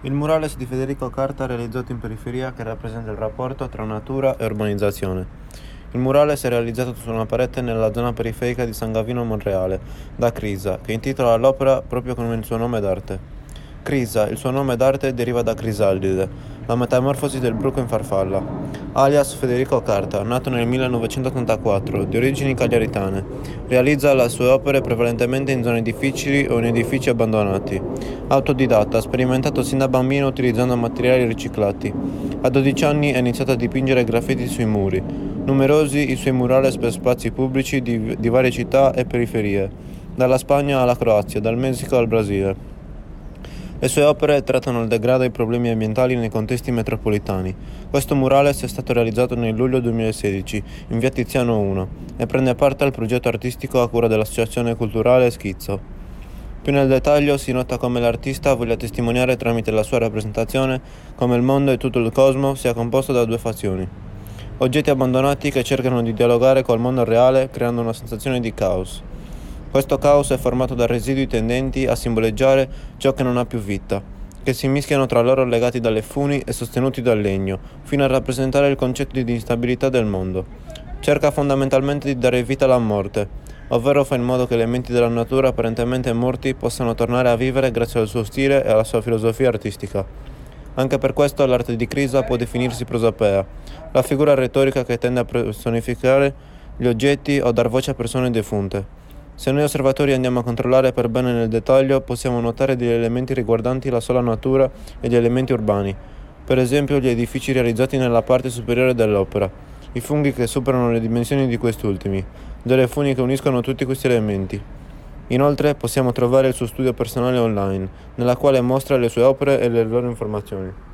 Il murales di Federico Carta realizzato in periferia che rappresenta il rapporto tra natura e urbanizzazione. Il murales è realizzato su una parete nella zona periferica di San Gavino Monreale, da Crisa, che intitola l'opera proprio con il suo nome d'arte. Crisa, il suo nome d'arte, deriva da Crisaldide, la metamorfosi del bruco in farfalla, alias Federico Carta, nato nel 1984, di origini cagliaritane. Realizza le sue opere prevalentemente in zone difficili o in edifici abbandonati. Autodidatta, ha sperimentato sin da bambino utilizzando materiali riciclati. A 12 anni ha iniziato a dipingere graffiti sui muri. Numerosi i suoi murales per spazi pubblici di varie città e periferie, dalla Spagna alla Croazia, dal Messico al Brasile. Le sue opere trattano il degrado e i problemi ambientali nei contesti metropolitani. Questo murales è stato realizzato nel luglio 2016 in via Tiziano 1 e prende parte al progetto artistico a cura dell'associazione culturale Schizzo. Più nel dettaglio si nota come l'artista voglia testimoniare tramite la sua rappresentazione come il mondo e tutto il cosmo sia composto da due fazioni. Oggetti abbandonati che cercano di dialogare col mondo reale creando una sensazione di caos. Questo caos è formato da residui tendenti a simboleggiare ciò che non ha più vita, che si mischiano tra loro legati dalle funi e sostenuti dal legno, fino a rappresentare il concetto di instabilità del mondo. Cerca fondamentalmente di dare vita alla morte, ovvero fa in modo che elementi della natura apparentemente morti possano tornare a vivere grazie al suo stile e alla sua filosofia artistica. Anche per questo l'arte di Crisa può definirsi prosopea, la figura retorica che tende a personificare gli oggetti o dar voce a persone defunte. Se noi osservatori andiamo a controllare per bene nel dettaglio, possiamo notare degli elementi riguardanti la sola natura e gli elementi urbani, per esempio gli edifici realizzati nella parte superiore dell'opera, i funghi che superano le dimensioni di questi ultimi, delle funi che uniscono tutti questi elementi. Inoltre possiamo trovare il suo studio personale online, nella quale mostra le sue opere e le loro informazioni.